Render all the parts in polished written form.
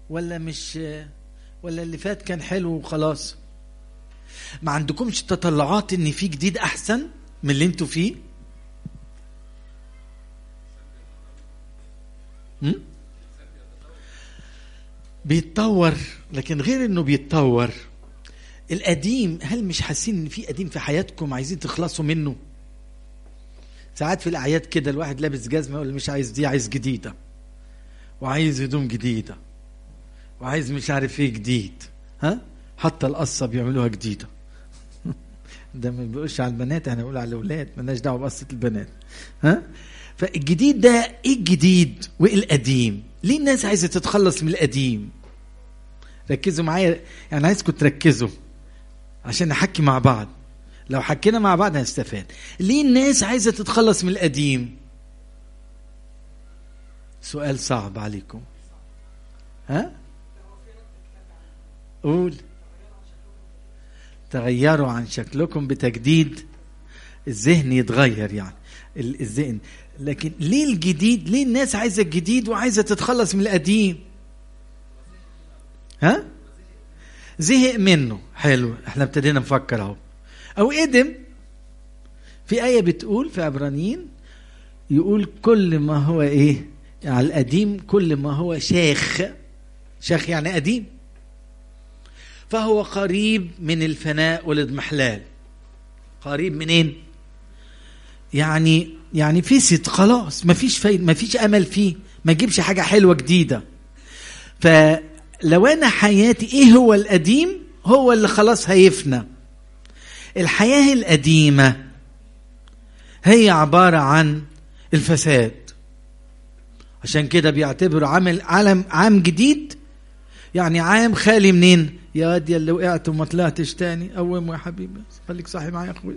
ولا مش، ولا اللي فات كان حلو وخلاص؟ ما عندكمش تطلعات ان في جديد احسن من اللي انتوا فيه؟ بيتطور، لكن غير انه بيتطور القديم، هل مش حاسين ان في قديم في حياتكم عايزين تخلصوا منه؟ ساعات في الاعياد كده الواحد لابس جزمه يقول مش عايز دي، عايز جديده، وعايز هدوم جديده، وعايز مش عارف ايه جديد. ها، حتى القصه بيعملوها جديده. ده ما بيقولش على البنات، احنا بنقول على الاولاد، مالناش دعوه بقصه البنات. ها، فالجديد ده ايه؟ الجديد وايه القديم؟ ليه الناس عايزه تتخلص من القديم؟ ركزوا معايا، يعني عايزكم تركزوا عشان نحكي مع بعض. لو حكينا مع بعض هنستفاد. ليه الناس عايزه تتخلص من القديم؟ سؤال صعب عليكم. ها، قول. تغيروا عن شكلكم بتجديد الذهن، يتغير يعني الذهن. لكن ليه الجديد؟ ليه الناس عايزه الجديد وعايزه تتخلص من القديم؟ ها، زهق منه. حلو، احنا ابتدينا نفكر اهو. او ادم، في آية بتقول في عبرانيين، يقول كل ما هو ايه يعني القديم، كل ما هو شاخ. شاخ يعني قديم، فهو قريب من الفناء والاضمحلال. قريب منين؟ يعني فسد خلاص، مفيش فايدة، مفيش امل فيه، ما يجيبش حاجة حلوة جديدة. فلو انا حياتي ايه هو القديم، هو اللي خلاص هيفنى. الحياة القديمة هي عبارة عن الفساد. عشان كده بيعتبروا عام جديد يعني عام خالي منين؟ يا واد اللي وقعت وما طلعتش تاني، قوم يا حبيبي، خليك صاحي معايا يا اخويا.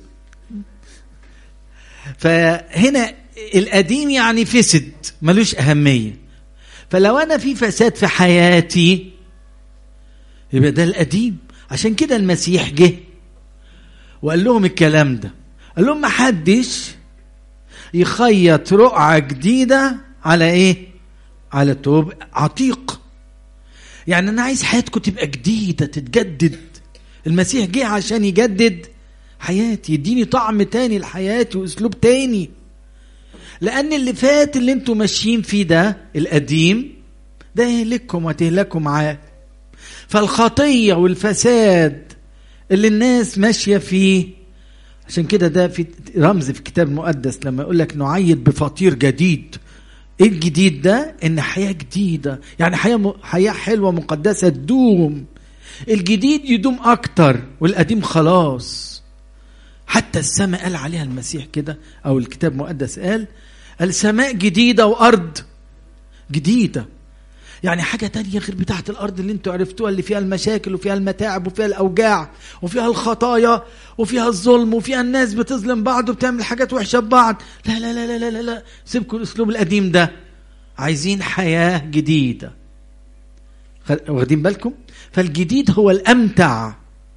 فهنا القديم يعني فسد، ملوش أهمية. فلو أنا في فساد في حياتي يبقى ده القديم. عشان كده المسيح جه وقال لهم الكلام ده، قال لهم ما حدش يخيط رقعة جديدة على ايه؟ على توب عتيق. يعني انا عايز حياتكم تبقى جديدة، تتجدد. المسيح جه عشان يجدد حياتي، يديني طعم تاني لحياتي واسلوب تاني. لان اللي فات اللي انتوا ماشيين فيه ده القديم ده يهلككم وتهلكوا معاه. فالخطية والفساد اللي الناس ماشية فيه، عشان كده ده في رمز في الكتاب المقدس لما يقول لك نعيد بفطير جديد. ايه الجديد ده؟ ان حياة جديدة، يعني حياة حلوة مقدسة تدوم. الجديد يدوم اكتر، والقديم خلاص. حتى السماء قال عليها المسيح كده، او الكتاب المقدس قال السماء جديدة وارض جديدة. يعني حاجة تانية غير بتاعت الأرض اللي انتوا عرفتوها، اللي فيها المشاكل وفيها المتاعب وفيها الأوجاع وفيها الخطايا وفيها الظلم وفيها الناس بتظلم بعض وبتعمل حاجات وحشة ببعض. لا لا لا لا لا لا، سيبكم الأسلوب القديم ده. عايزين حياة جديدة. واخدين بالكم؟ فالجديد هو الأمتع،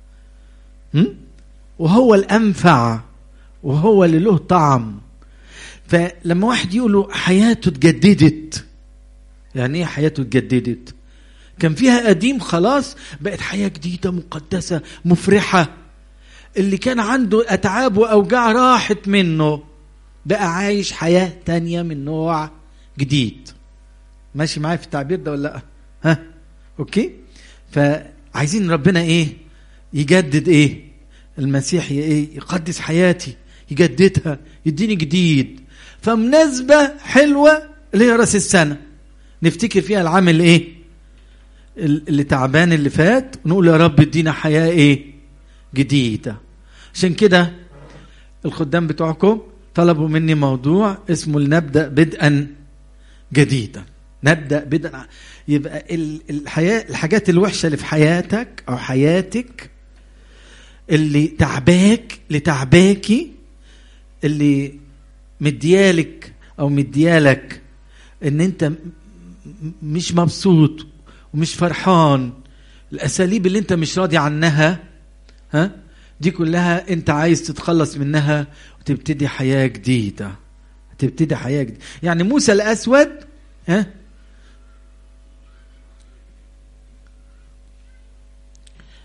وهو الأنفع، وهو اللي له طعم. فلما واحد يقوله حياته اتجددت، يعني ايه حياته اتجددت؟ كان فيها قديم خلاص، بقت حياة جديدة مقدسة مفرحة. اللي كان عنده أتعاب وأوجاع راحت منه، بقى عايش حياة تانية من نوع جديد. ماشي معايا في التعبير ده ولا لا؟ ها، اوكي. فعايزين ربنا ايه؟ يجدد ايه؟ المسيح ايه؟ يقدس حياتي، يجددها، يديني جديد. فمناسبة حلوة اللي هي راس السنة، نفتكر فيها العام ايه اللي تعبان اللي فات، ونقول يا رب ادينا حياة ايه؟ جديدة. عشان كده الخدام بتوعكم طلبوا مني موضوع اسمه لنبدأ بدءا جديدا. نبدأ بدءا، يبقى الحياة، الحاجات الوحشة اللي في حياتك او حياتك، اللي تعباك، اللي تعباكي، اللي مديالك او مديالك ان انت مش مبسوط ومش فرحان، الأساليب اللي انت مش راضي عنها، ها، دي كلها انت عايز تتخلص منها وتبتدي حياة جديدة. تبتدي حياة جديدة. يعني موسى الأسود، ها،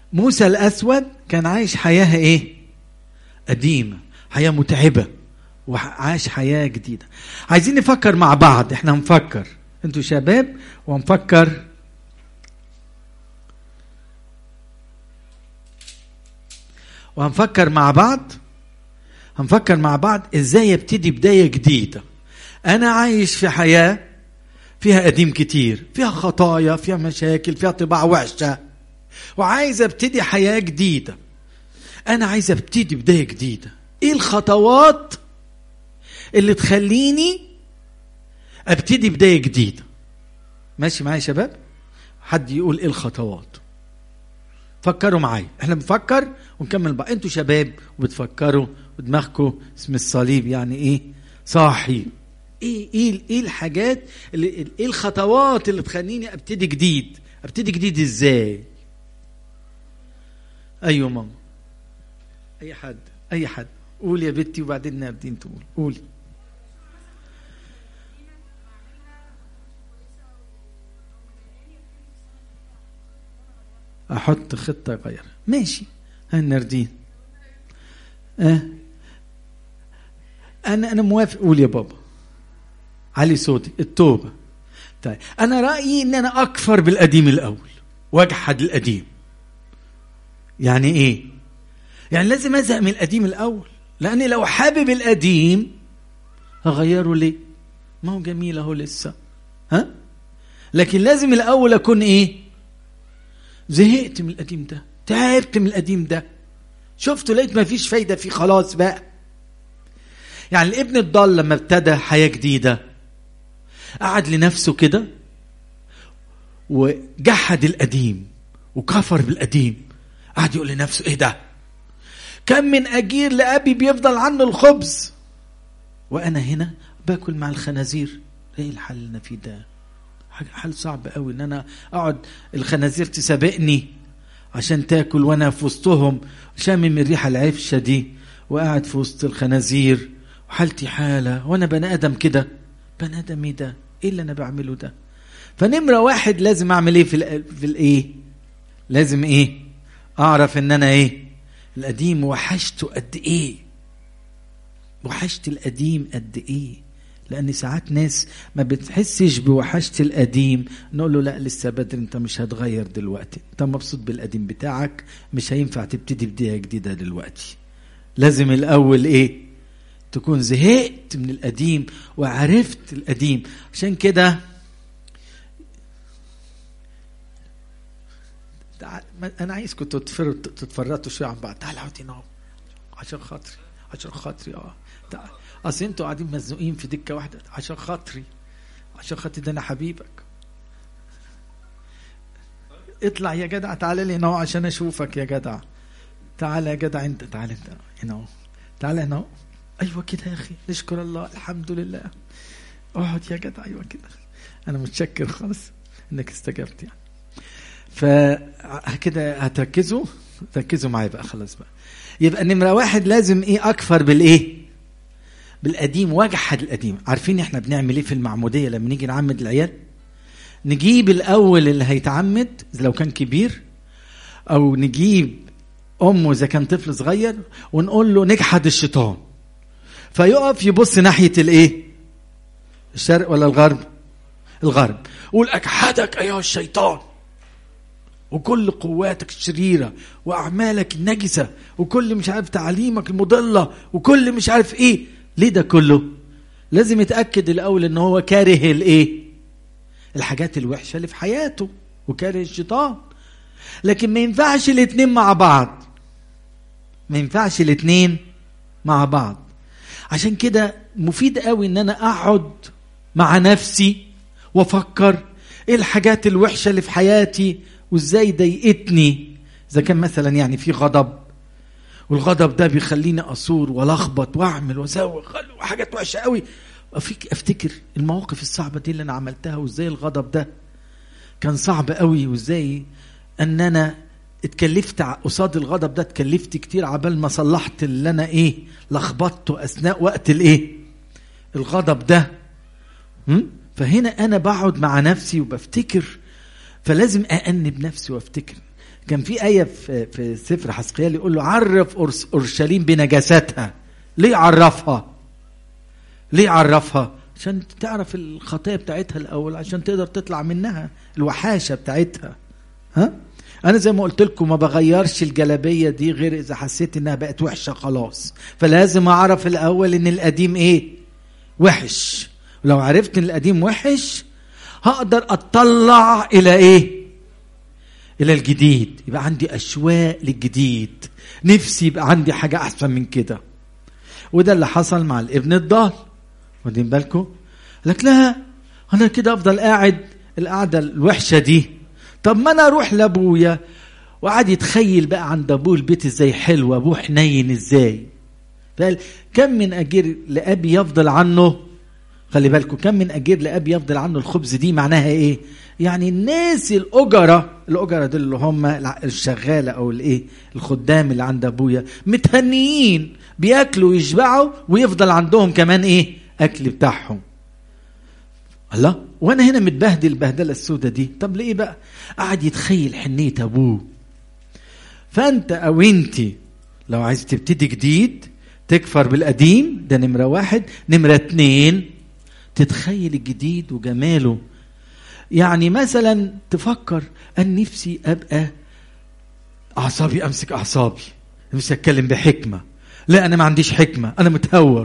موسى الأسود كان عايش حياة ايه؟ قديمة، حياة متعبة، وعاش حياة جديدة. عايزين نفكر مع بعض، احنا هنفكر انتوا شباب وهنفكر مع بعض. هنفكر مع بعض ازاي ابتدي بداية جديدة. انا عايش في حياة فيها قديم كتير، فيها خطايا، فيها مشاكل، فيها طباع وحشة، وعايز ابتدي حياة جديدة. انا عايز ابتدي بداية جديدة. ايه الخطوات اللي تخليني ابتدي بداية جديدة؟ ماشي معايا يا شباب؟ حد يقول ايه الخطوات؟ فكروا معايا، احنا بنفكر ونكمل بقى. انتوا شباب وبتفكروا ودماغكم اسم الصليب يعني ايه؟ صاحي. ايه الحاجات ايه الخطوات اللي تخليني ابتدي جديد؟ ابتدي جديد ازاي؟ ايوه ماما، اي حد قول يا بنتي وبعدين نبتدي تقول. قولي. احط خطه غير. ماشي هنردين. انا موافق. قول يا بابا. علي صوتي. التوبه. طيب انا رايي ان انا اكفر بالقديم الاول واجحد القديم. يعني ايه؟ يعني لازم ازهق من القديم الاول، لاني لو حابب القديم هغيره ليه؟ ما هو جميل اهو لسه. لكن لازم الاول اكون ايه؟ زهقت من القديم ده، تعبت من القديم ده، شفته لقيت ما فيش فايدة فيه، خلاص بقى. يعني الابن الضال لما ابتدى حياة جديدة قعد لنفسه كده وجحد القديم وكفر بالقديم. قعد يقول لنفسه ايه ده؟ كم من أجير لأبي بيفضل عنه الخبز وأنا هنا باكل مع الخنازير. ايه الحل اللي انا فيه ده؟ حل صعب قوي ان انا اقعد الخنازير تسابقني عشان تاكل وانا في وسطهم شامم الريحه العفشه دي وقاعد في وسط الخنازير وحالتي حاله وانا بني ادم كده. بني ادم ايه ده؟ ايه اللي انا بعمله ده؟ فنمره واحد لازم اعمل ايه في الايه؟ لازم ايه؟ اعرف ان انا ايه؟ القديم وحشته قد ايه؟ وحشت القديم قد ايه؟ لأن ساعات ناس ما بتحسش بوحشة القديم، نقول له لا لسه بدري، انت مش هتغير دلوقتي، انت مبسوط بالقديم بتاعك، مش هينفع تبتدي بداية جديدة دلوقتي. لازم الأول ايه؟ تكون زهقت من القديم وعرفت القديم. عشان كده أنا عايزكم تتفرطوا شوية عن بعض. تعالوا هنا عشان خاطري تعال. اصل انتوا قاعدين مزنوقين في دكه واحده. عشان خاطري ده انا حبيبك. اطلع يا جدع، تعال لي هنا عشان اشوفك يا جدع. تعال يا جدع انت، تعال انت هنا، تعال هنا. ايوه كده يا اخي، نشكر الله، الحمد لله. اقعد يا جدع. ايوه كده، انا متشكر خالص انك استجبت يعني. فكده هتركزوا معايا بقى، خلاص بقى. يبقى نمره واحد لازم ايه؟ اكفر بالايه؟ بالقديم واجحد القديم. عارفين احنا بنعمل ايه في المعمودية لما نيجي نعمد العيال؟ نجيب الاول اللي هيتعمد لو كان كبير، او نجيب امه اذا كان طفل صغير، ونقول له نجحد الشيطان، فيقف يبص ناحية الايه؟ الشرق ولا الغرب؟ الغرب. قول اجحدك ايها الشيطان وكل قواتك الشريرة واعمالك النجسة وكل مش عارف تعليمك المضلة وكل مش عارف ايه. ليه ده كله؟ لازم يتأكد الأول ان هو كاره الايه؟ الحاجات الوحشة اللي في حياته وكاره الشيطان. لكن ما ينفعش الاثنين مع بعض. عشان كده مفيد قوي ان انا اقعد مع نفسي وافكر ايه الحاجات الوحشة اللي في حياتي وازاي ضايقتني. اذا كان مثلا يعني في غضب، والغضب ده بيخليني أصور ولخبط وأعمل وأسوي وحاجات وحشة قوي، أفتكر المواقف الصعبة دي اللي أنا عملتها، وإزاي الغضب ده كان صعب قوي، وإزاي أن أنا اتكلفت قصاد الغضب ده، اتكلفت كتير عبال ما صلحت اللي أنا إيه لخبطته أثناء وقت الإيه الغضب ده. فهنا أنا بقعد مع نفسي وبفتكر، فلازم أأنب نفسي وأفتكر كان في آية في سفر حزقيال يقول له عرف أورشليم بنجاستها. ليه عرفها؟ ليه عرفها؟ عشان تعرف الخطايا بتاعتها الأول، عشان تقدر تطلع منها الوحاشة بتاعتها. ها؟ أنا زي ما قلت لكم ما بغيرش الجلابية دي غير إذا حسيت إنها بقت وحشة خلاص. فلازم أعرف الأول إن القديم إيه؟ وحش. ولو عرفت إن القديم وحش هقدر أطلع إلى إيه؟ إلى الجديد. يبقى عندي أشواق للجديد، نفسي يبقى عندي حاجة أحسن من كده. وده اللي حصل مع الابن الضال. واخدين بالكم؟ لك لا أنا كده أفضل قاعد القعدة الوحشة دي. طب ما أنا أروح لأبويا. وقعد يتخيل بقى عند أبوه البيت إزاي حلو، أبوه حنين إزاي. فقال كم من أجير لأبي يفضل عنه. خلي بالكم، كم من أجير لأبي يفضل عنه الخبز دي معناها إيه؟ يعني الناس الأجرة دول اللي هم الشغالة أو الإيه الخدام اللي عند أبويا متهنيين بيأكلوا ويشبعوا ويفضل عندهم كمان إيه أكل بتاعهم. الله، وأنا هنا متبهدل البهدلة السودة دي. طب ليه بقى؟ قاعد يتخيل حنية أبوه. فأنت أو أنتي لو عايز تبتدي جديد تكفر بالقديم، ده نمرة 1. نمرة 2 تتخيل الجديد وجماله. يعني مثلا تفكر أن نفسي أبقى أعصابي، أمسك أعصابي، نفسي أتكلم بحكمة. لا أنا ما عنديش حكمة، أنا متهور.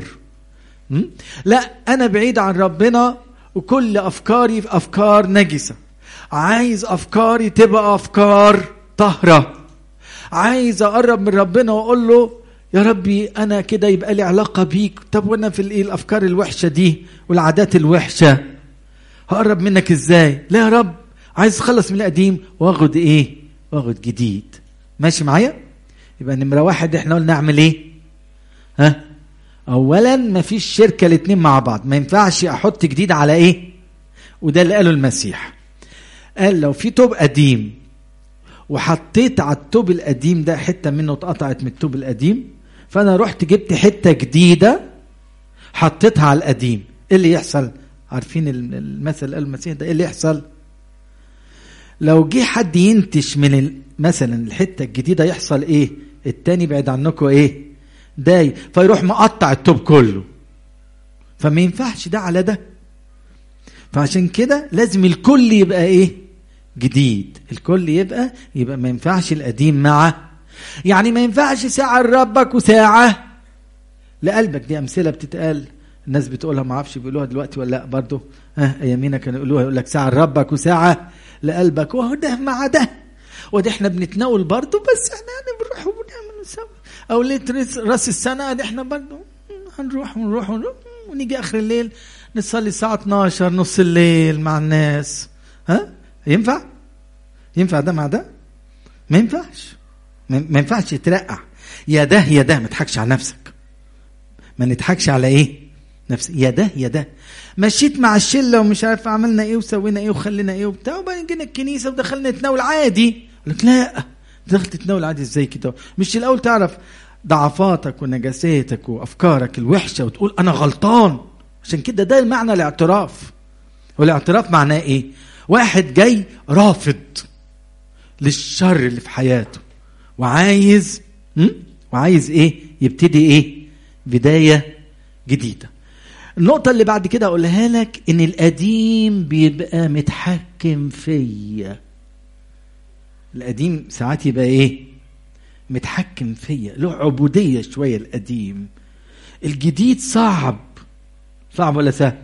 لا أنا بعيد عن ربنا وكل أفكاري في أفكار نجسة. عايز أفكاري تبقى أفكار طهرة. عايز أقرب من ربنا وأقول له يا ربي أنا كده يبقى لي علاقة بيك. طب وأنا في الأفكار الوحشة دي والعادات الوحشة هقرب منك إزاي؟ لا يا رب، عايز أخلص من القديم وأخد إيه؟ وأخد جديد. ماشي معايا؟ يبقى نمرة 1 إحنا قلنا نعمل إيه؟ ها؟ أولا ما فيش شركة الاتنين مع بعض. ما ينفعش أحط جديد على إيه؟ وده اللي قاله المسيح. قال لو في توب قديم وحطيت على التوب القديم ده حتة منه اتقطعت من التوب القديم، فأنا رحت جبت حتة جديدة حطيتها على القديم، إيه اللي يحصل؟ عارفين المثل اللي قاله المسيح ده؟ إيه اللي يحصل؟ لو جه حد ينتش من مثلا الحتة الجديدة يحصل إيه؟ التاني بعد عنكم إيه؟ داي، فيروح مقطع التوب كله. فما ينفعش ده على ده. فعشان كده لازم الكل يبقى إيه؟ جديد. الكل يبقى ما ينفعش القديم مع، يعني ما ينفعش ساعة لربك وساعة لقلبك. دي أمثلة بتتقال، الناس بتقولها، ما اعرفش بيقولوها دلوقتي ولا لا برضه. أيامينا كانوا يقولوها، يقول لك ساعة لربك وساعة لقلبك، وهو ده مع ده. وده احنا بنتناول برضه، بس احنا بنروح ونعمل سوا. او ليت راس السنة دي احنا برضه هنروح ونيجي اخر الليل نصلي الساعة 12 نص الليل مع الناس. ينفع ده مع ده؟ ما ينفعش. ما ينفعش يترقع يا ده يا ده. ما تضحكش على نفسك، ما نضحكش على ايه نفسي. يا ده مشيت مع الشله ومش عارف عملنا ايه وسوينا ايه وخلينا ايه وبتاع، وبعدين جينا الكنيسه ودخلنا نتناول عادي. لك لا، دخلت تتناول عادي ازاي كده؟ مش الاول تعرف ضعفاتك ونجاساتك وافكارك الوحشه وتقول انا غلطان. عشان كده ده معنى الاعتراف. والاعتراف معناه ايه؟ واحد جاي رافض للشر اللي في حياته وعايز ايه؟ يبتدي ايه؟ بداية جديدة. النقطة اللي بعد كده اقولها لك ان القديم بيبقى متحكم فيا. القديم ساعات يبقى ايه؟ متحكم فيا، له عبودية شوية القديم. الجديد صعب ولا سهل؟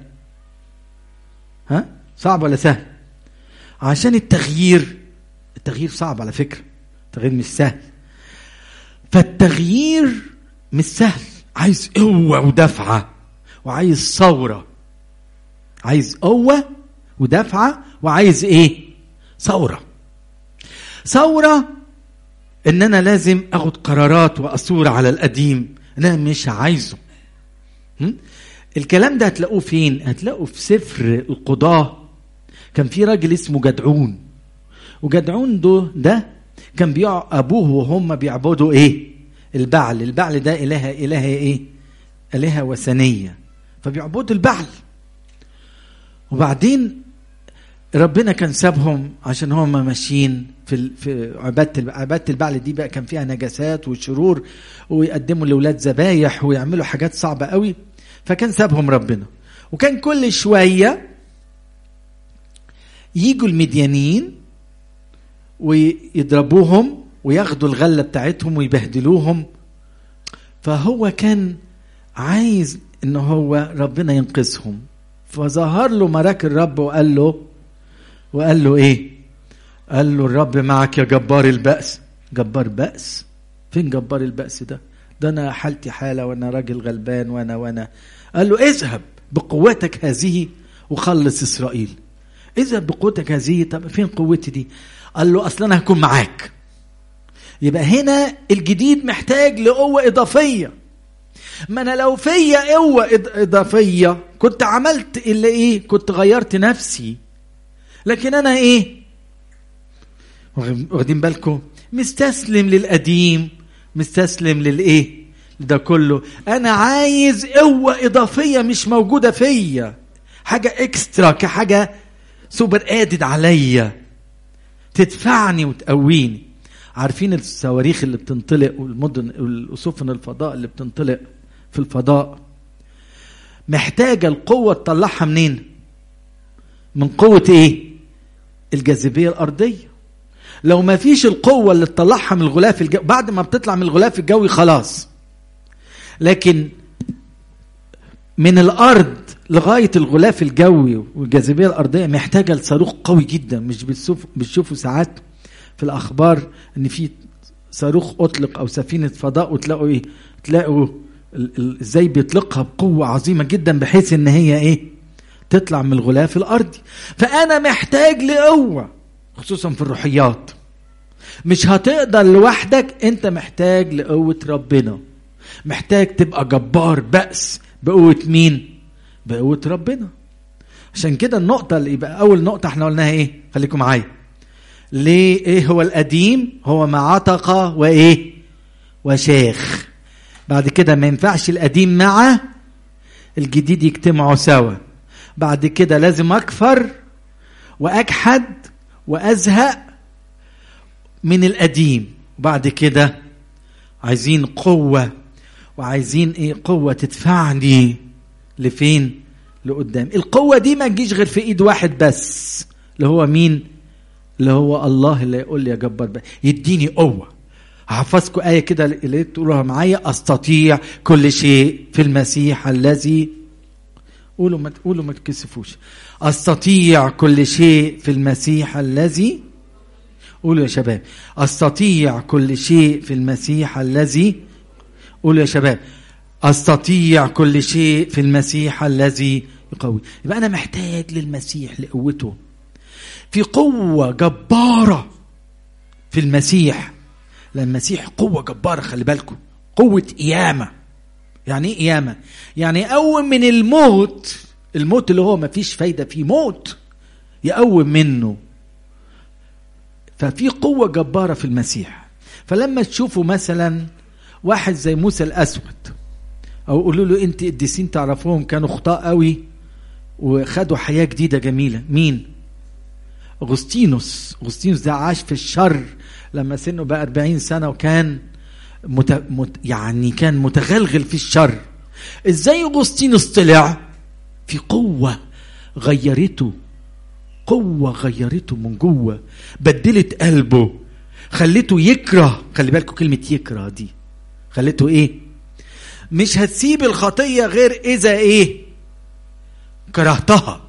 صعب ولا سهل؟ عشان التغيير صعب على فكرة، التغيير مش سهل. فالتغيير مش سهل، عايز قوة ودفعة، وعايز ثورة. عايز قوة ودفعة، وعايز ايه؟ ثورة ان انا لازم اخد قرارات واثور على القديم انا مش عايزه. الكلام ده هتلاقوه فين؟ هتلاقوه في سفر القضاة. كان في راجل اسمه جدعون، وجدعون ده كان ابوه وهم بيعبدوا ايه؟ البعل ده اله ايه؟ الهه وثنيه، فبيعبدوا البعل. وبعدين ربنا كان سابهم عشان هم ماشيين في عبادة البعل دي بقى كان فيها نجاسات وشرور، ويقدموا لأولاد ذبايح ويعملوا حاجات صعبة قوي. فكان سابهم ربنا، وكان كل شوية يجوا المديانين ويضربوهم وياخدوا الغلة بتاعتهم ويبهدلوهم. فهو كان عايز ان هو ربنا ينقذهم. فظهر له ملاك الرب وقال له ايه؟ قال له الرب معك يا جبار البأس. جبار بأس؟ فين جبار البأس ده انا حالتي حالة وانا راجل غلبان وانا قال له اذهب بقوتك هذه وخلص اسرائيل. اذهب بقوتك هذه. طب فين قوتي دي؟ قال له اصلا هكون معاك. يبقى هنا الجديد محتاج لقوة اضافية. ما انا لو فيا قوة اضافية كنت عملت اللي ايه؟ كنت غيرت نفسي. لكن انا ايه؟ واخدين بالكم؟ مستسلم للقديم، مستسلم للايه ده كله. انا عايز قوة اضافية مش موجودة فيا، حاجة اكسترا، كحاجة سوبر ادد عليا تدفعني وتقويني. عارفين الصواريخ اللي بتنطلق والمدن والسفن الفضاء اللي بتنطلق في الفضاء محتاجة القوة تطلعها منين؟ من قوة ايه؟ الجاذبية الارضية. لو ما فيش القوة اللي تطلعها من الغلاف الجوي، بعد ما بتطلع من الغلاف الجوي خلاص. لكن من الارض لغاية الغلاف الجوي والجاذبية الارضية محتاجة لصاروخ قوي جدا. مش بتشوفوا ساعات في الاخبار ان في صاروخ اطلق او سفينة فضاء وتلاقوا ايه؟ تلاقوا ازاي بيطلقها بقوة عظيمة جدا بحيث ان هي ايه؟ تطلع من الغلاف الارضي. فانا محتاج لقوة خصوصا في الروحيات. مش هتقدر لوحدك، انت محتاج لقوة ربنا. محتاج تبقى جبار بأس بقوة مين؟ بقوة ربنا. عشان كده النقطة اللي يبقى اول نقطة احنا قلناها ايه؟ خليكم معايا. ليه؟ ايه هو القديم؟ هو ما عتق وايه؟ وشاخ. بعد كده ما ينفعش القديم مع الجديد يجتمعوا سوا. بعد كده لازم اكفر واجحد وازهق من القديم. وبعد كده عايزين قوة، وعايزين ايه؟ قوة تدفعني لفين؟ لقدام. القوة دي ما تجيش غير في ايد واحد بس، اللي هو مين؟ اللي هو الله، اللي يقول لي يا جبار بقى يديني قوة. هحفظكم آية كده اللي تقولوها معايا: أستطيع كل شيء في المسيح الذي. قولوا ما تكسفوش. أستطيع كل شيء في المسيح الذي. قولوا يا شباب: أستطيع كل شيء في المسيح الذي. قولوا يا شباب: أستطيع كل شيء في المسيح الذي يقوي. يبقى أنا محتاج للمسيح لقوته. في قوة جبارة في المسيح. لأن المسيح قوة جبارة، خلي بالكم، قوة قيامة. يعني ايه قيامة؟ يعني يقوم من الموت. الموت اللي هو ما فيش فايدة فيه، موت يقوم منه. ففي قوة جبارة في المسيح. فلما تشوفوا مثلا واحد زي موسى الأسود، أو قولوا له أنت قديسين تعرفوهم كانوا خطاء قوي وخدوا حياة جديدة جميلة. مين؟ أغسطينوس ده عاش في الشر لما سنه بقى 40 سنة وكان يعني كان متغلغل في الشر. ازاي أغسطينوس طلع؟ في قوة غيرته، قوة غيرته من جوه، بدلت قلبه، خليته يكره. خلي بالكم كلمة يكره دي، خليته ايه؟ مش هتسيب الخطية غير اذا ايه؟ كرهتها.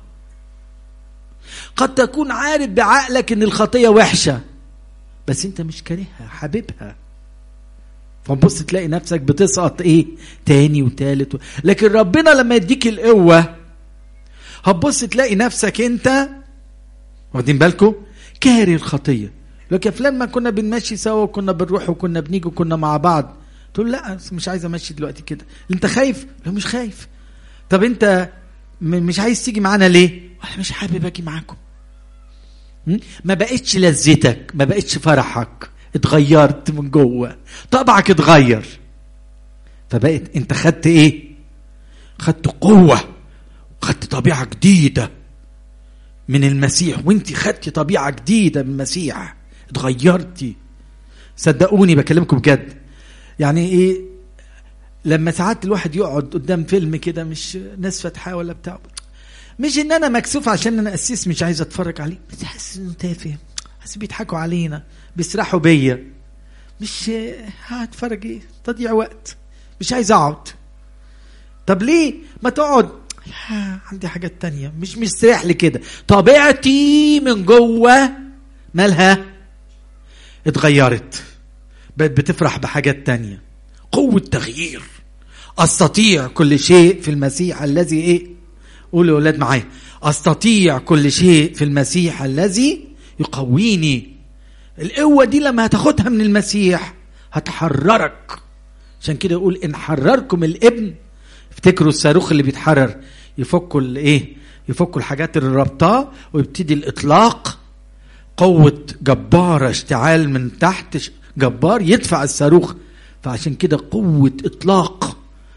قد تكون عارف بعقلك ان الخطية وحشة، بس انت مش كارهها، حبيبها. فبص تلاقي نفسك بتسقط ايه؟ تاني وتالت لكن ربنا لما يديك القوة هتبص تلاقي نفسك انت، واخدين بالكم، كاره الخطية. لكن لما كنا بنمشي سوا وكنا بنروح وكنا بنيجي وكنا مع بعض، تقول لا مش عايز امشي دلوقتي كده. انت خايف؟ لا مش خايف. طب انت مش عايز تيجي معانا ليه؟ انا مش حابب اجي معاكم. ما بقتش لذتك، ما بقتش فرحك، اتغيرت من جوه، طبعك اتغير. فبقت انت خدت ايه؟ خدت قوة، خدت طبيعة جديدة. من المسيح، وانت خدتي طبيعة جديدة من المسيح، اتغيرتي. صدقوني بكلمكم بجد. يعني ايه لما ساعات الواحد يقعد قدام فيلم كده مش ناس فاتحاه ولا بتاع، مش ان انا مكسوف عشان انا قسيس مش عايز اتفرج عليه، بس حاسس انه تافه، حاسس بيضحكوا علينا، بيسرحوا بيا، مش هتفرج ايه، تضيع وقت، مش عايز اقعد. طب ليه ما تقعد؟ عندي حاجات تانية، مش مستريح لي كده. طبيعتي من جوه مالها اتغيرت، بقت بتفرح بحاجات تانية. قوة تغيير. استطيع كل شيء في المسيح الذي ايه، قولوا يا اولاد معايا، استطيع كل شيء في المسيح الذي يقويني. القوة دي لما هتاخدها من المسيح هتحررك. عشان كده يقول ان حرركم الابن، افتكروا الصاروخ اللي بيتحرر، يفكوا الايه، يفكوا الحاجات اللي ربطاه ويبتدي الاطلاق. قوة جبارة، اشتعال من تحت جبار يدفع الصاروخ. فعشان كده قوة اطلاق.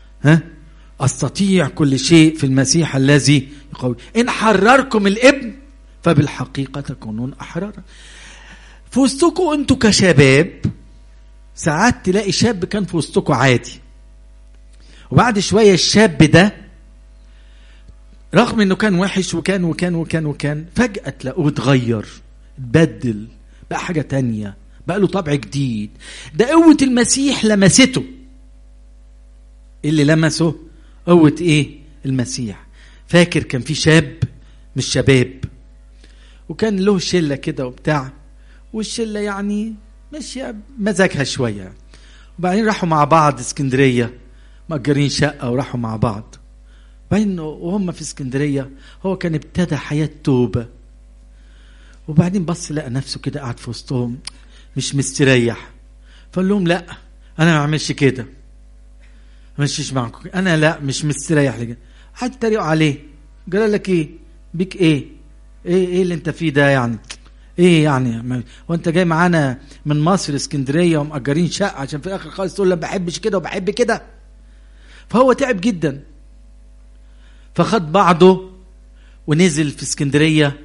استطيع كل شيء في المسيح الذي يقوي. ان حرركم الابن فبالحقيقة تكونون احرارا. في وسطكم انتوا كشباب ساعات تلاقي شاب كان في وسطكم عادي، وبعد شوية الشاب ده رغم انه كان وحش وكان وكان وكان وكان فجأة تلاقوه اتغير، اتبدل، بقى حاجة تانية، بقى له طبع جديد. ده قوة المسيح لمسته. اللي لمسه قوة ايه؟ المسيح. فاكر كان في شاب مش شباب وكان له شلة كده وبتاع، والشلة يعني ماشية مزاجها شوية، وبعدين راحوا مع بعض اسكندرية، مأجرين شقة وراحوا مع بعض. بعدين وهم في اسكندرية هو كان ابتدى حياة توبة، وبعدين بص لقى نفسه كده قاعد في وسطهم مش مستريح، فقال لهم لا انا ما اعملش كده، مشيش معكم، انا لا مش مستريح لكده. قعد يتريقوا عليه، قال لك ايه بيك ايه اللي انت فيه ده يعني ايه يعني، وانت جاي معانا من مصر اسكندريه ومأجرين شقه عشان في الاخر خالص تقول لا بحبش كده وبحب كده. فهو تعب جدا، فخد بعضه ونزل في اسكندريه.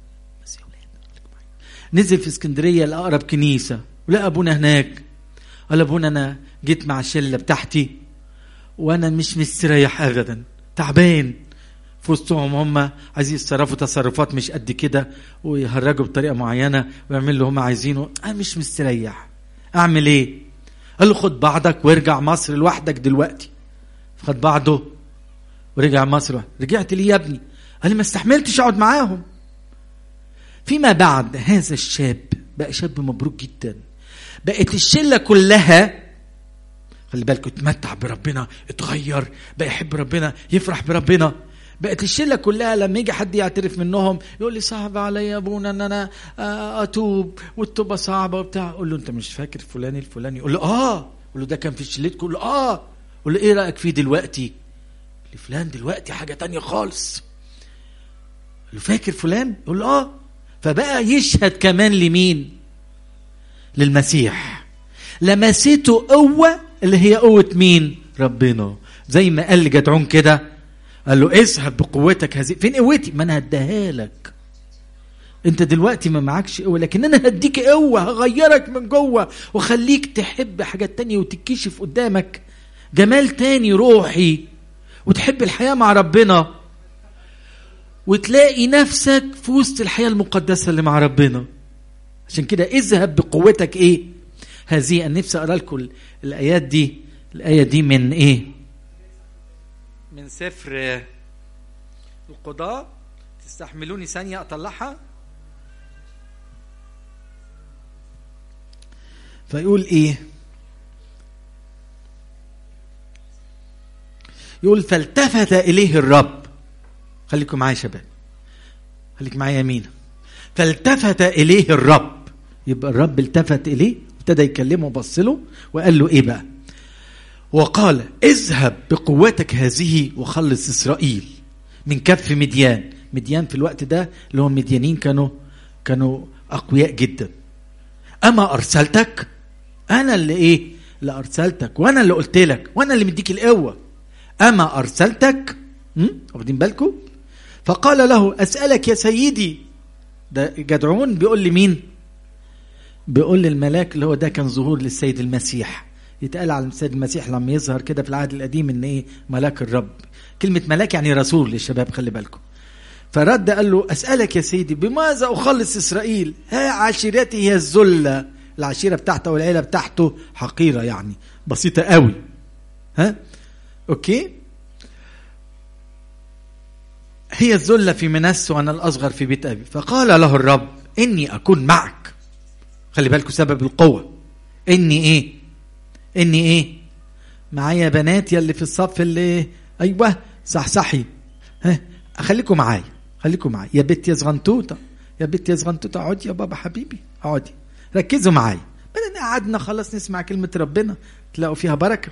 نزل في اسكندريه لاقرب كنيسه ولقى ابونا هناك. قال ابونا انا جيت مع الشله بتاعتي وانا مش مستريح ابدا، تعبان في وسطهم، هم عايزين يتصرفوا تصرفات مش قد كده ويهرجوا بطريقه معينه ويعملوا اللي هم عايزينه، انا مش مستريح، اعمل ايه؟ قال له خد بعضك وارجع مصر لوحدك دلوقتي. خد بعضه ورجع مصر لوحده. رجعت ليه يا ابني؟ قال لي ما استحملتش اقعد معاهم. فيما بعد هذا الشاب بقى شاب مبروك جدا، بقت الشله كلها خلي بالكم اتمتع بربنا، اتغير، بقى يحب ربنا، يفرح بربنا. بقت الشله كلها لما يجي حد يعترف منهم يقول لي صعب علي يا ابونا ان انا اتوب والتوبه صعبه وبتاع. اقول له انت مش فاكر فلان الفلاني؟ يقول له اه. اقول له ده كان في شلتكم؟ يقول له اه. اقول له ايه رايك فيه دلوقتي؟ فلان دلوقتي حاجه تانية خالص. يقول له فاكر فلان؟ يقول له اه. فبقى يشهد كمان لمين؟ للمسيح. لمسته قوه اللي هي قوه مين؟ ربنا. زي ما قال لجدعون كده، قال له اذهب بقوتك هذه. فين قوتي؟ ما انا هديها لك. انت دلوقتي ما معكش قوه، لكن انا هديك قوه، هغيرك من جوه وخليك تحب حاجات تانية وتكشف قدامك جمال تاني روحي، وتحب الحياه مع ربنا، وتلاقي نفسك في وسط الحياه المقدسه اللي مع ربنا. عشان كده اذهب بقوتك ايه هذه. انا نفسي اقرا لكم الايات دي. الايه دي من ايه؟ من سفر القضاء. تستحملوني ثانيه اطلعها. فيقول ايه؟ يقول فالتفت اليه الرب. خليكم معايا يا شباب، خليك معايا يمين. فالتفت اليه الرب، يبقى الرب التفت اليه، ابتدى يكلمه وبص له وقال له ايه بقى؟ وقال اذهب بقوتك هذه وخلص اسرائيل من كف مديان. مديان في الوقت ده اللي هم مديانين كانوا اقوياء جدا. اما ارسلتك؟ انا اللي ايه؟ اللي ارسلتك، وانا اللي قلت لك، وانا اللي مديك القوه. اما ارسلتك، واخدين بالكم؟ فقال له أسألك يا سيدي. ده جدعون بيقول لي مين؟ بيقول للملاك اللي هو ده كان ظهور للسيد المسيح. يتقال على السيد المسيح لما يظهر كده في العهد القديم ان ايه؟ ملاك الرب. كلمة ملاك يعني رسول للشباب، خلي بالكم. فرد قال له أسألك يا سيدي بماذا أخلص إسرائيل؟ ها عشيرتي هي الذلة. العشيرة بتاعته والعيلة بتاعته حقيرة يعني بسيطة قوي. ها أوكي. هي الذلة في منس وأنا الأصغر في بيت أبي. فقال له الرب إني أكون معك. خلي بالكم سبب القوة. إني إيه معايا بنات يلي في الصف اللي أيوة صحصحي. ها خليكم معايا يا بنت يا صغنطوطة، يا بنت يا صغنطوطة اقعدي يا بابا حبيبي اقعدي، ركزوا معايا. بدنا قعدنا خلاص نسمع كلمة ربنا تلاقوا فيها بركة.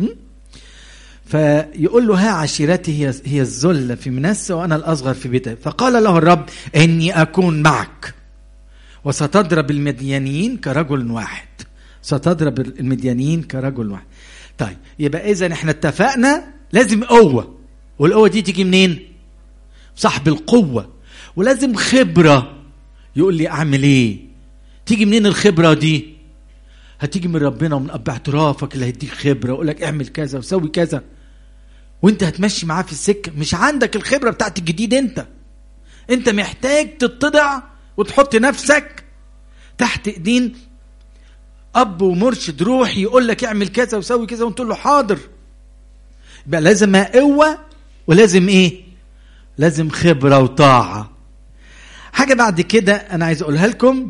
فيقول له ها عشيرتي هي الذلة في منسى وأنا الأصغر في بيتي. فقال له الرب إني أكون معك وستضرب المديانيين كرجل واحد. ستضرب المديانيين كرجل واحد. طيب يبقى إذن احنا اتفقنا لازم قوة، والقوة دي تيجي منين؟ صاحب القوة. ولازم خبرة. يقول لي أعمل إيه؟ تيجي منين الخبرة دي؟ هتيجي من ربنا ومن أب اعترافك اللي هيديك خبرة ويقول لك اعمل كذا وسوي كذا، وانت هتمشي معاه في السكة. مش عندك الخبرة بتاعت الجديد. انت محتاج تتضع وتحط نفسك تحت ايدين اب ومرشد روحي يقول لك اعمل كذا وسوي كذا وانت تقول له حاضر. يبقى لازم قوة ولازم ايه؟ لازم خبرة وطاعة. حاجة بعد كده انا عايز اقولها لكم.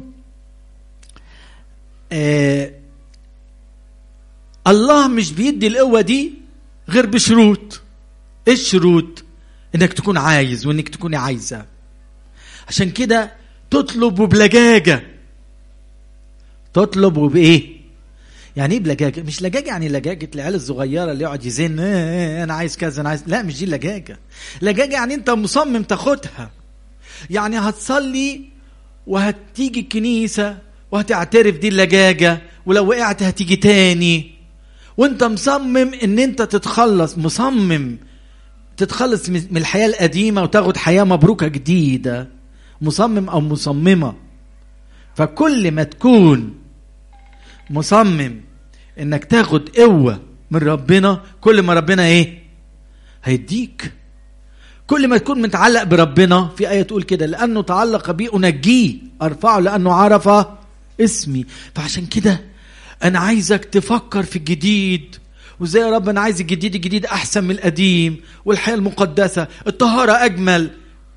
الله مش بيدي القوة دي غير بشروط. ايه الشروط؟ انك تكون عايز وانك تكوني عايزة. عشان كده تطلب بلجاجة. تطلب بايه؟ يعني ايه بلجاجة؟ مش لجاجة يعني لجاجة العيال الصغيرة اللي يقعد يزن انا عايز كذا انا عايز. لا مش دي لجاجة. لجاجة يعني انت مصمم تاخدها. يعني هتصلي وهتيجي الكنيسة وهتعترف، دي اللجاجة. ولو وقعت هتيجي تاني وانت مصمم ان انت تتخلص، مصمم تتخلص من الحياة القديمة وتاخد حياة مبروكة جديدة. مصمم او مصممة. فكل ما تكون مصمم انك تاخد قوة من ربنا كل ما ربنا ايه؟ هيديك. كل ما تكون متعلق بربنا، في آية تقول كده لأنه تعلق بي أنجيه أرفعه لأنه عرف اسمي. فعشان كده أنا عايزك تفكر في الجديد. وزي يا رب أنا عايز الجديد أحسن من القديم، والحياة المقدسة، الطهارة أجمل،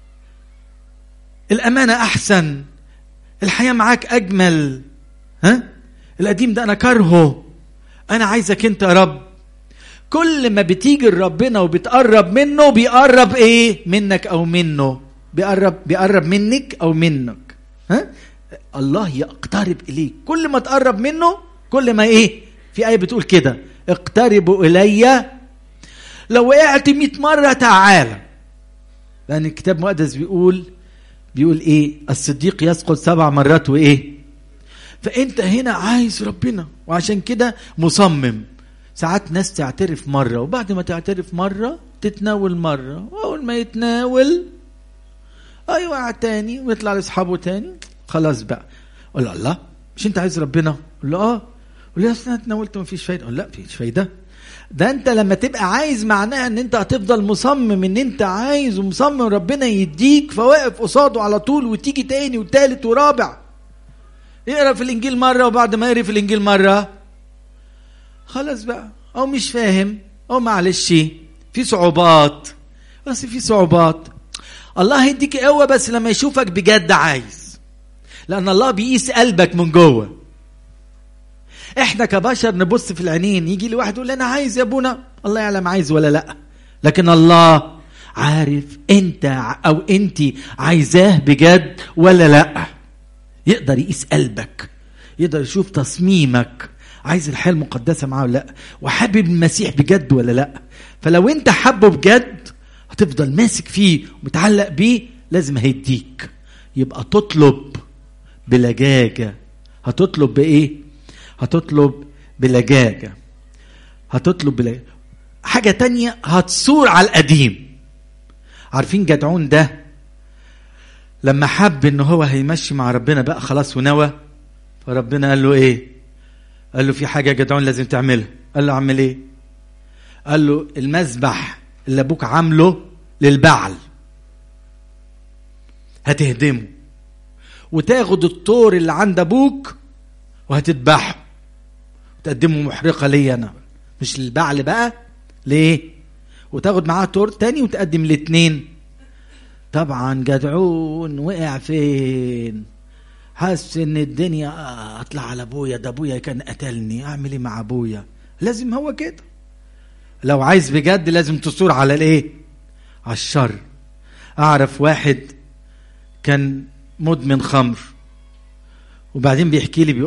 الأمانة أحسن، الحياة معاك أجمل. القديم ده أنا كرهه. أنا عايزك أنت يا رب. كل ما بتيجي ربنا وبتقرب منه بيقرب ايه؟ منك او منه. بيقرب منك او منك. الله يقترب اليك. كل ما تقرب منه كل ما ايه؟ في آية بتقول كده اقتربوا الي لو وقعت 100 مرة تعالى. لأن الكتاب المقدس بيقول ايه؟ الصديق يسقط 7 مرات وايه؟ فانت هنا عايز ربنا، وعشان كده مصمم. ساعات ناس تعترف مرة وبعد ما تعترف مرة تتناول مرة، وأول ما يتناول أيوة تاني ويطلع لأصحابه تاني. خلاص بقى قول له الله مش أنت عايز ربنا؟ قول له قول له أصل أنا اتناولت ومفيش فايدة. قول لا مفيش فايدة. ده أنت لما تبقى عايز معناها أن أنت هتفضل مصمم أن أنت عايز ومصمم ربنا يديك، فواقف قصاده على طول وتيجي تاني وتالت ورابع. يقرأ في الإنجيل مرة وبعد ما يقرأ في الإنجيل مرة خلاص بقى او مش فاهم او معلش في صعوبات. بس في صعوبات الله هيديك قوة بس لما يشوفك بجد عايز. لان الله بيقيس قلبك من جوه. احنا كبشر نبص في العينين، يجي لي واحد يقول انا عايز يا ابونا، الله يعلم عايز ولا لا، لكن الله عارف انت او انت عايزاه بجد ولا لا. يقدر يقيس قلبك، يقدر يشوف تصميمك، عايز الحياة المقدسة معاه ولا لا، وحابب المسيح بجد ولا لا. فلو انت حبه بجد هتفضل ماسك فيه ومتعلق بيه، لازم هيديك. يبقى تطلب بلجاجة. هتطلب بايه؟ هتطلب بلجاجة. هتطلب بلجاجة. حاجة تانية، هتصور على القديم. عارفين جدعون ده لما حب ان هو هيمشي مع ربنا بقى خلاص ونوى، فربنا قال له ايه؟ قال له في حاجة جدعون لازم تعملها. قال له اعمل ايه؟ قال له المذبح اللي ابوك عامله للبعل هتهدمه، وتاخد الطور اللي عند ابوك وهتذبحه وتقدمه محرقة لي انا، مش للبعل بقى، ليه؟ وتاخد معاه طور تاني وتقدم الاتنين. طبعا جدعون وقع فين؟ حس ان الدنيا اطلع على ابويا، ده ابويا كان قتلني، اعمل ايه مع ابويا؟ لازم هو كده، لو عايز بجد لازم تصور على الايه؟ على الشر. اعرف واحد كان مدمن خمر، وبعدين بيحكي لي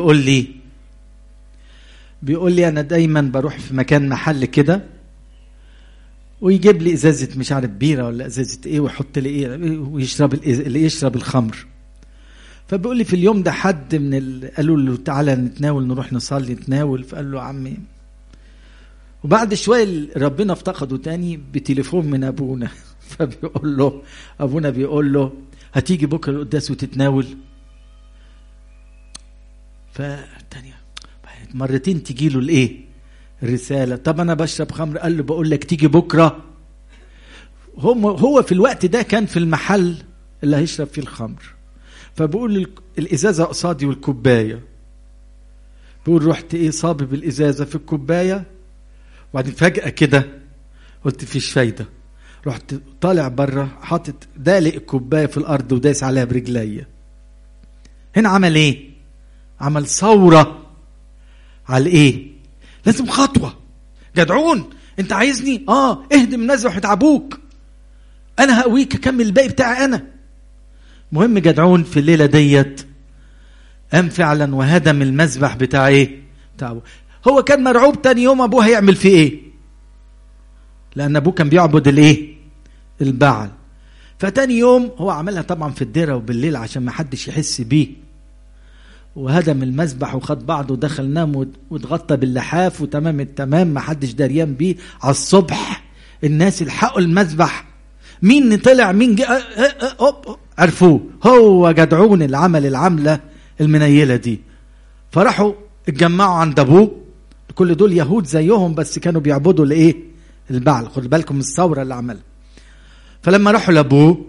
بيقول لي انا دايما بروح في مكان محل كده ويجيب لي ازازه مش عارف بيره ولا ازازه ايه ويحط لي ايه ويشرب اللي يشرب الخمر. فبيقول لي في اليوم ده حد من قالوا له تعالى نتناول، نروح نصلي نتناول، فقال له عمي. وبعد شويه ربنا افتقده تاني بتليفون من ابونا فبيقول له ابونا بيقول له هتيجي بكره القداس وتتناول؟ فتاني مرتين تجي له الايه؟ الرساله. طب انا بشرب خمر. قال له بقول لك تيجي بكره. هو في الوقت ده كان في المحل اللي هيشرب فيه الخمر، فبقول الازازه قصادي والكوبايه، بقول رحت ايه صابب الازازه في الكوبايه، وبعدين فجاه كده قلت فيش فايده، رحت طالع بره حاطط دالق الكوبايه في الارض ودايس عليها برجليا. هنا عمل ايه؟ عمل ثوره على ايه؟ لازم خطوه. جدعون انت عايزني اهدم مذبح ابوك، انا هقويك اكمل الباقي بتاعي انا. مهم جدعون في الليله ديت قام فعلا وهدم المذبح بتاع ايه؟ بتاع ابوه. هو كان مرعوب تاني يوم ابوه هيعمل فيه ايه، لان ابوه كان بيعبد الايه؟ البعل. فتاني يوم هو عملها طبعا في الديره وبالليل عشان ما حدش يحس بيه، وهدم المذبح وخد بعضه ودخل نام واتغطى باللحاف وتمام التمام، ما حدش داريان بيه. على الصبح الناس الحقوا المذبح، مين طلع مين عرفوه، هو جدعون اللي عمل العمله المنيله دي. فراحوا اتجمعوا عند ابوه، كل دول يهود زيهم بس كانوا بيعبدوا الايه؟ البعل. خد بالكم من الثوره اللي عملها. فلما راحوا لابوه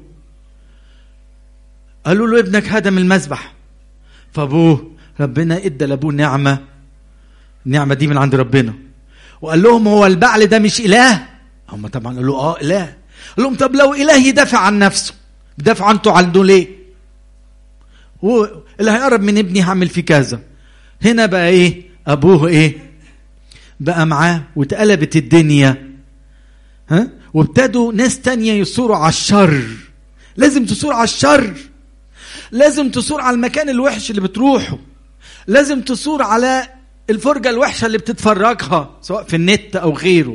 قالوا له ابنك هدم المذبح. فابوه ربنا ادى لابوه النعمه دي من عند ربنا، وقال لهم هو البعل ده مش اله؟ هم طبعا قالوا اله. قال لهم طب لو اله يدافع عن نفسه، بدافع عنه عنده ليه؟ هو اللي هيقرب من ابني هعمل فيه كذا. هنا بقى ايه؟ ابوه ايه بقى معاه، واتقلبت الدنيا. وابتدوا ناس تانية يصوروا على الشر. لازم تصور على الشر، لازم تصور على المكان الوحش اللي بتروحه، لازم تصور على الفرجة الوحشة اللي بتتفرجها سواء في النت او غيره.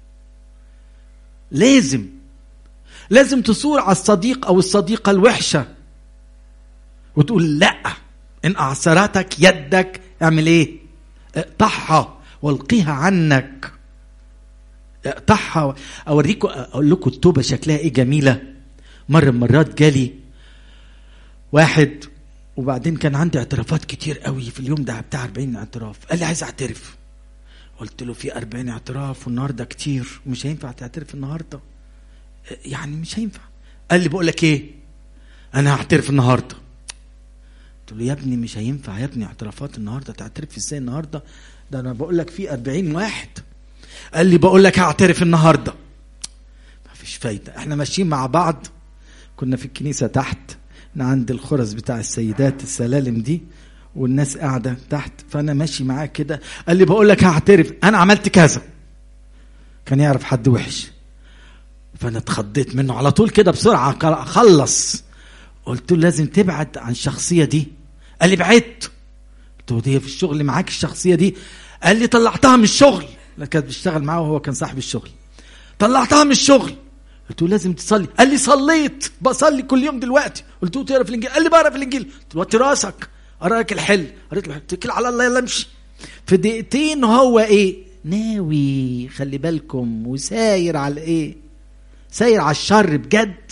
لازم تصور على الصديق او الصديقة الوحشة وتقول لا، ان اعصرتك يدك اعمل ايه؟ اقطعها والقيها عنك. اقطعها. اوريكم اقول لكم التوبة شكلها ايه جميلة. مرة من مرات جالي واحد وبعدين كان عندي اعترافات كتير قوي في اليوم ده بتاع 40 اعتراف. قال لي عايز اعترف. قلت له في 40 اعتراف والنهارده كتير، مش هينفع تعترف النهارده، يعني مش هينفع. قال لي بقول لك ايه، انا هعترف النهارده. قلت له يا ابني مش هينفع يا ابني اعترافات النهارده، تعترف ازاي النهارده؟ ده انا بقول لك في 40 واحد. قال لي بقول لك هعترف النهارده. مفيش فايده. احنا ماشيين مع بعض، كنا في الكنيسه تحت عند الخرز بتاع السيدات السلالم دي، والناس قاعده تحت، فانا ماشي معاه كده. قال لي بقول لك هعترف، انا عملت كذا. كان يعرف حد وحش، فانا اتخضيت منه على طول كده بسرعه خلص. قلت له لازم تبعد عن الشخصيه دي. قال لي بعدت. قلت له دي في الشغل معاك الشخصيه دي؟ قال لي طلعتها من الشغل. لا كانت بيشتغل معاه وهو كان صاحب الشغل. طلعتها من الشغل. قلت له لازم تصلي. قال لي صليت، بصلي كل يوم دلوقتي. قلت له تقرا في الانجيل؟ قال لي بقرا في الانجيل. قلت له وطي راسك اراك الحل. قريت له اتكل على الله يلا امشي. في دقيقتين هو ايه؟ ناوي، خلي بالكم، وساير على ايه؟ ساير على الشر بجد.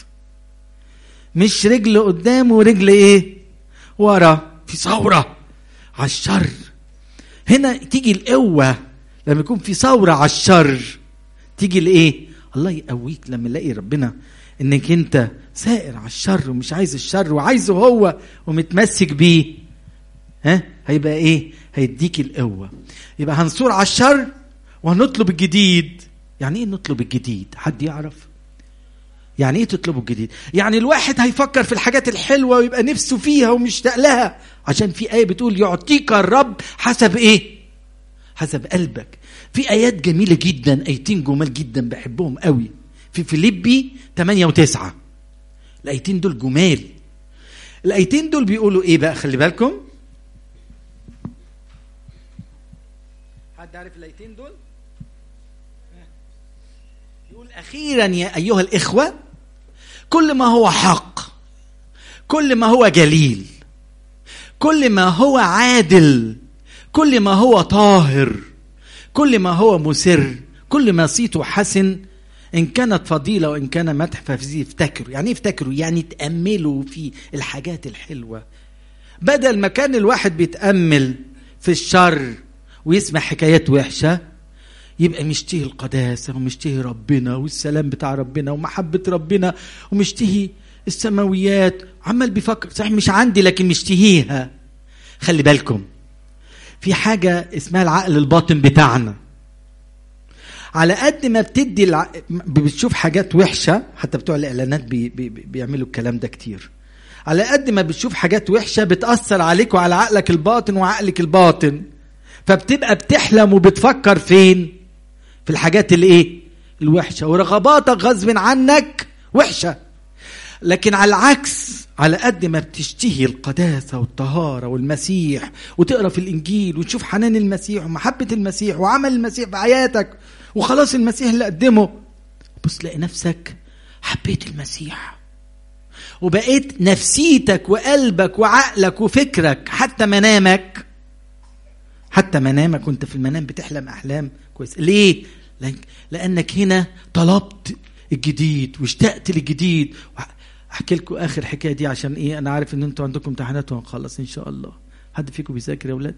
مش رجل قدام ورجل ايه ورا، في ثورة على الشر. هنا تيجي القوة لما يكون في ثورة على الشر، تيجي الايه؟ الله يقويك لما يلاقي ربنا انك انت سائر على الشر ومش عايز الشر وعايزه هو ومتمسك بيه، هيبقى ايه؟ هيديك القوة. يبقى هنصور على الشر وهنطلب الجديد. يعني ايه نطلب الجديد؟ حد يعرف يعني ايه تطلبوا الجديد؟ يعني الواحد هيفكر في الحاجات الحلوة ويبقى نفسه فيها ومشتاق لها، عشان في آية بتقول يعطيك الرب حسب ايه؟ حسب قلبك. في آيات جميلة جدا، آيتين جمال جدا بحبهم قوي، في فيليبي 8 و9. الآيتين دول جمال. الآيتين دول بيقولوا ايه بقى؟ خلي بالكم. حد عارف الآيتين دول؟ يقول أخيرا يا أيها الإخوة كل ما هو حق، كل ما هو جليل، كل ما هو عادل، كل ما هو طاهر، كل ما هو مسر، كل ما صيته حسن، إن كانت فضيلة وإن كان مدح ففيه افتكروا. يعني افتكروا يعني تأملوا في الحاجات الحلوة، بدل ما كان الواحد بيتأمل في الشر ويسمع حكايات وحشة، يبقى مشتهي القداسة ومشتهي ربنا والسلام بتاع ربنا ومحبة ربنا ومشتهي السماويات، عمال بيفكر صحيح مش عندي لكن مشتهيها. خلي بالكم في حاجة اسمها العقل الباطن بتاعنا. على قد ما بتدي بتشوف حاجات وحشة، حتى بتوع الإعلانات بيعملوا الكلام ده كتير، على قد ما بتشوف حاجات وحشة بتأثر عليك وعلى عقلك الباطن وعقلك الباطن، فبتبقى بتحلم وبتفكر فين؟ في الحاجات الايه؟ الوحشة، ورغباتك غصب عنك وحشة. لكن على العكس، على قد ما بتشتهي القداسة والطهارة والمسيح وتقرأ في الإنجيل وتشوف حنان المسيح ومحبة المسيح وعمل المسيح في حياتك وخلاص المسيح اللي قدمه، بص تلاقي نفسك حبيت المسيح وبقيت نفسيتك وقلبك وعقلك وفكرك حتى منامك وانت في المنام بتحلم أحلام كويس. ليه؟ لأنك هنا طلبت الجديد واشتقت للجديد. احكي لكم اخر حكايه دي عشان ايه؟ انا عارف ان انتوا عندكم امتحانات وهنخلص ان شاء الله. حد فيكم بيذاكر يا اولاد؟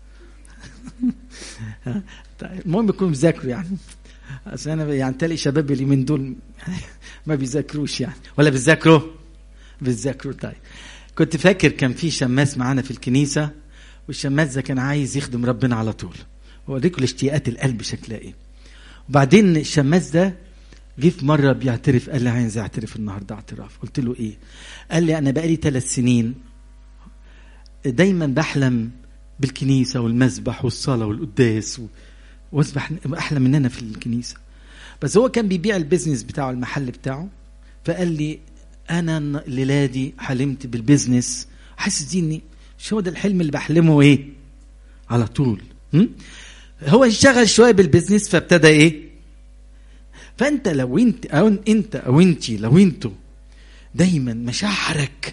المهم يكونوا بيذاكروا يعني، اصل انا يعني تلاقي شباب اليومين دول ما بيذاكروش يعني، ولا بيذاكروا. طيب كنت فاكر كان في شماس معانا في الكنيسه، والشماس ده كان عايز يخدم ربنا على طول، اوريكم الاشتياقات القلب شكلها ايه. وبعدين الشماس ده جه في مرة بيعترف، قال لي عايز اعترف النهاردة اعتراف. قلت له ايه؟ قال لي انا بقالي 3 سنين دايما بحلم بالكنيسة والمسبح والصلاة والقداس واسبح، احلم ان انا في الكنيسة. بس هو كان بيبيع البيزنس بتاعه، المحل بتاعه، فقال لي انا الليلة دي حلمت بالبيزنس، حاسس دي اني مش هو ده الحلم اللي بحلمه ايه على طول. هو اشتغل شوية بالبيزنس فابتدى ايه. فانت لو انت لو انتوا دايما مشاعرك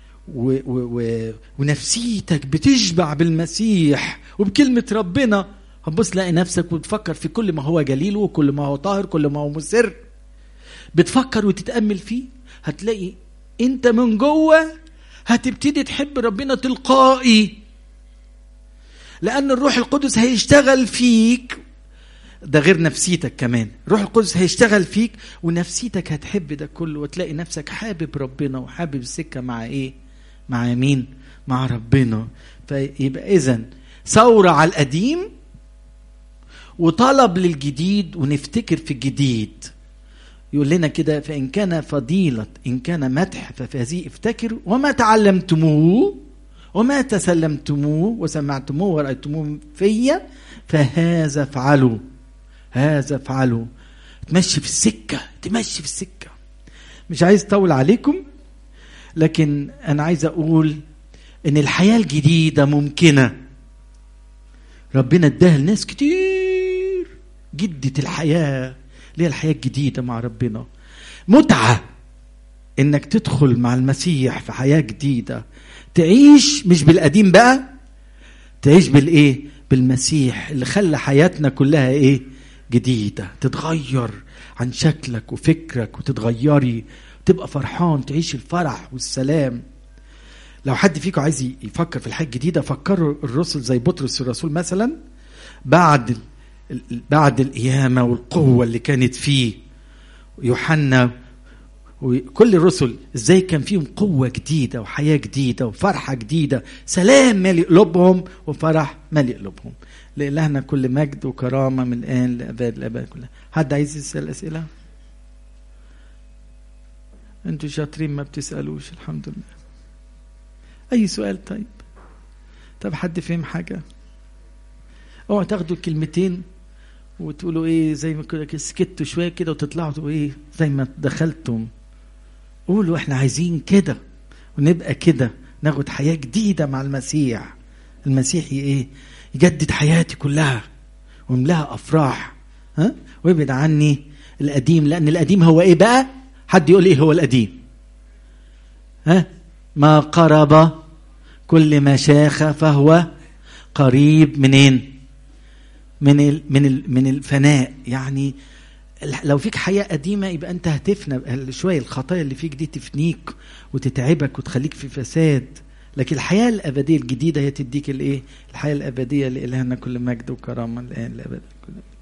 ونفسيتك بتشبع بالمسيح وبكلمة ربنا، هتبص تلاقي نفسك وتفكر في كل ما هو جليل وكل ما هو طاهر، كل ما هو مسر، بتفكر وتتأمل فيه، هتلاقي انت من جوه هتبتدي تحب ربنا تلقائي، لأن الروح القدس هيشتغل فيك. ده غير نفسيتك كمان، روح القدس هيشتغل فيك ونفسيتك هتحب ده كله، وتلاقي نفسك حابب ربنا وحابب السكة مع ايه؟ مع مين؟ مع ربنا. فيبقى اذن ثورة على القديم وطلب للجديد، ونفتكر في الجديد. يقول لنا كده فإن كان فضيلة إن كان مدح ففي افتكروا وما تعلمتموه وما تسلمتموه وسمعتموه ورأيتموه فيا فهذا افعلوا. هذا افعلوا. تمشي في السكة. مش عايز اطول عليكم، لكن انا عايز اقول ان الحياة الجديدة ممكنة. ربنا اداها لناس كتير، جدة الحياة اللي هي الحياة الجديدة مع ربنا. متعة انك تدخل مع المسيح في حياة جديدة، تعيش مش بالقديم بقى، تعيش بالايه؟ بالمسيح اللي خلى حياتنا كلها ايه؟ جديدة. تتغير عن شكلك وفكرك وتتغيري، تبقى فرحان، تعيش الفرح والسلام. لو حد فيكم عايز يفكر في الحاجة الجديدة، فكروا الرسل زي بطرس الرسول مثلا، بعد القيامة والقوة اللي كانت فيه، يوحنا وكل الرسل ازاي كان فيهم قوة جديدة وحياة جديدة وفرحة جديدة، سلام مالي قلوبهم وفرح مالي قلوبهم. لإلهنا كل مجد وكرامة من الآن لأباد الآباد كلها. حد عايز يسأل أسئلة؟ انتوا شاطرين ما بتسألوش، الحمد لله. أي سؤال؟ طيب حد فهم حاجة؟ اوعوا تاخدوا كلمتين وتقولوا ايه زي ما كده سكتوا شويه كده وتطلعوا تقولوا ايه زي ما دخلتم. قولوا احنا عايزين كده ونبقى كده، ناخد حياه جديده مع المسيح. المسيح ايه؟ يجدد حياتي كلها ويملاها افراح، ويبعد عني القديم. لان القديم هو ايه بقى؟ حد يقول ايه هو القديم؟ ما قرب كل ما شاخ فهو قريب منين؟ من الفناء. يعني لو فيك حياة قديمة يبقى أنت هتفنى شوية، الخطايا اللي فيك دي تفنيك وتتعبك وتخليك في فساد. لكن الحياة الأبدية الجديدة هي تديك الحياة الأبدية لإلهنا كل مجد وكرامة الآن لأبد.